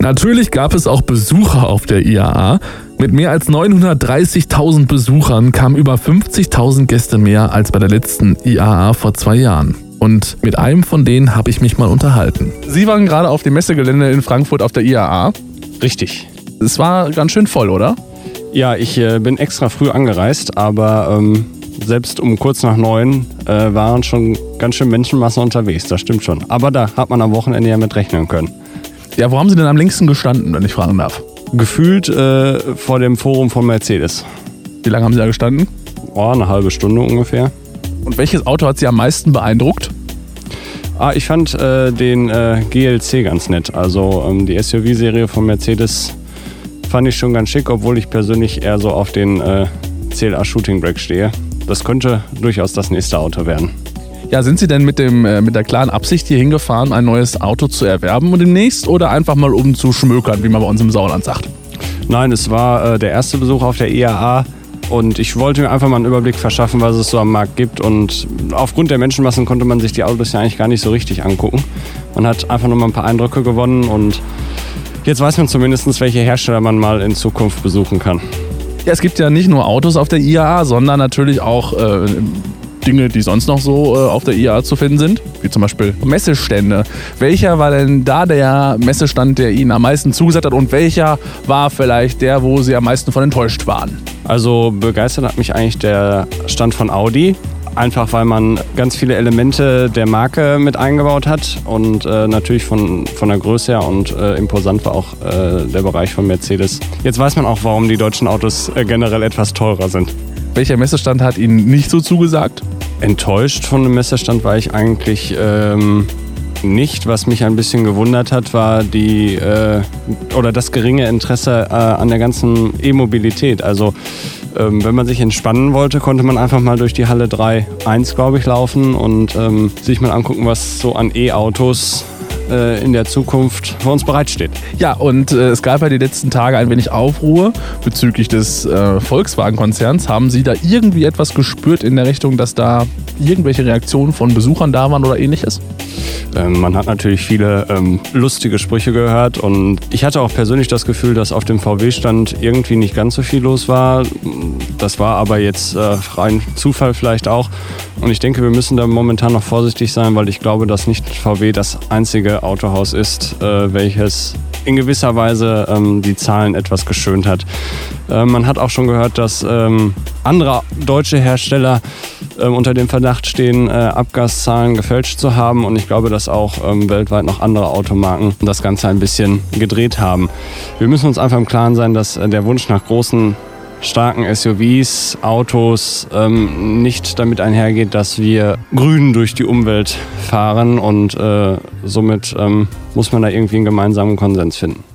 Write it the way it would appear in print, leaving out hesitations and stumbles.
Natürlich gab es auch Besucher auf der IAA. Mit mehr als 930.000 Besuchern kamen über 50.000 Gäste mehr als bei der letzten IAA vor 2 Jahren. Und mit einem von denen habe ich mich mal unterhalten. Sie waren gerade auf dem Messegelände in Frankfurt auf der IAA. Richtig. Es war ganz schön voll, oder? Ja, ich bin extra früh angereist, aber selbst um kurz nach 9 waren schon ganz schön Menschenmassen unterwegs, das stimmt schon. Aber da hat man am Wochenende ja mit rechnen können. Ja, wo haben Sie denn am längsten gestanden, wenn ich fragen darf? Gefühlt vor dem Forum von Mercedes. Wie lange haben Sie da gestanden? Eine halbe Stunde ungefähr. Und welches Auto hat Sie am meisten beeindruckt? Ich fand den GLC ganz nett. Also die SUV-Serie von Mercedes fand ich schon ganz schick, obwohl ich persönlich eher so auf den CLA Shooting Brake stehe. Das könnte durchaus das nächste Auto werden. Ja, sind Sie denn mit der klaren Absicht hier hingefahren, ein neues Auto zu erwerben und demnächst oder einfach mal um zu schmökern, wie man bei uns im Sauerland sagt? Nein, es war der erste Besuch auf der IAA und ich wollte mir einfach mal einen Überblick verschaffen, was es so am Markt gibt. Und aufgrund der Menschenmassen konnte man sich die Autos ja eigentlich gar nicht so richtig angucken. Man hat einfach nur mal ein paar Eindrücke gewonnen und jetzt weiß man zumindest, welche Hersteller man mal in Zukunft besuchen kann. Ja, es gibt ja nicht nur Autos auf der IAA, sondern natürlich auch Dinge, die sonst noch so auf der IAA zu finden sind, wie zum Beispiel Messestände. Welcher war denn da der Messestand, der Ihnen am meisten zugesagt hat und welcher war vielleicht der, wo Sie am meisten von enttäuscht waren? Also begeistert hat mich eigentlich der Stand von Audi. Einfach weil man ganz viele Elemente der Marke mit eingebaut hat und natürlich von der Größe her und imposant war auch der Bereich von Mercedes. Jetzt weiß man auch, warum die deutschen Autos generell etwas teurer sind. Welcher Messestand hat Ihnen nicht so zugesagt? Enttäuscht von dem Messestand war ich eigentlich nicht. Was mich ein bisschen gewundert hat, war das geringe Interesse an der ganzen E-Mobilität. Also wenn man sich entspannen wollte, konnte man einfach mal durch die Halle 3.1, glaube ich, laufen und sich mal angucken, was so an E-Autos in der Zukunft für uns bereitsteht. Ja, und es gab ja die letzten Tage ein wenig Aufruhr bezüglich des Volkswagen-Konzerns. Haben Sie da irgendwie etwas gespürt in der Richtung, dass da irgendwelche Reaktionen von Besuchern da waren oder ähnliches? Man hat natürlich viele lustige Sprüche gehört und ich hatte auch persönlich das Gefühl, dass auf dem VW-Stand irgendwie nicht ganz so viel los war. Das war aber jetzt rein Zufall vielleicht auch. Und ich denke, wir müssen da momentan noch vorsichtig sein, weil ich glaube, dass nicht VW das einzige Autohaus ist, welches in gewisser Weise die Zahlen etwas geschönt hat. Man hat auch schon gehört, dass andere deutsche Hersteller unter dem Verdacht stehen, Abgaszahlen gefälscht zu haben. Und ich glaube, dass auch weltweit noch andere Automarken das Ganze ein bisschen gedreht haben. Wir müssen uns einfach im Klaren sein, dass der Wunsch nach großen, starken SUVs, Autos nicht damit einhergeht, dass wir grün durch die Umwelt fahren und somit muss man da irgendwie einen gemeinsamen Konsens finden.